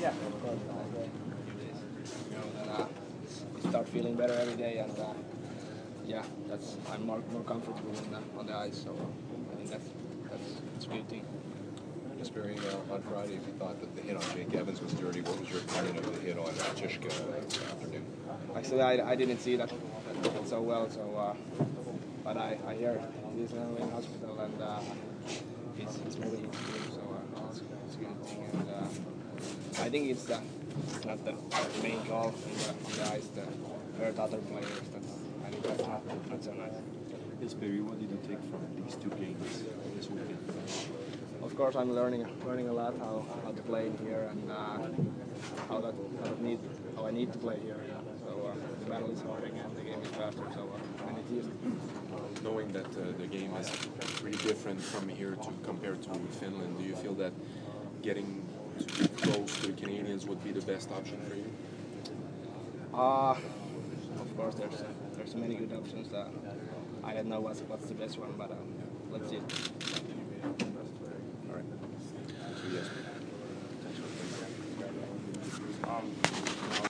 Yeah, of course. Few days. That you start feeling better every day, and yeah, I'm more comfortable on the ice. So I think that's a good thing. Kasperi, on Friday, if you thought that the hit on Jake Evans was dirty, what was your opinion of the hit on Chishka this afternoon? Actually, I didn't see that so well. So, but I hear he's now in hospital and he's moving into room. So it's a good thing. And I think it's not the main call on the ice. The hurt other players. I think that's not so nice. Kasperi, what did you take from these two games this weekend? Of course, I'm learning a lot how to play in here and how I need to play here. So the battle is hard and the game is faster. So I need to use it. Knowing that the game is pretty different from here to compared to Finland, do you feel that getting too close to the Canadians would be the best option for you? Of course, there's many good options. I don't know what's the best one, but let's see.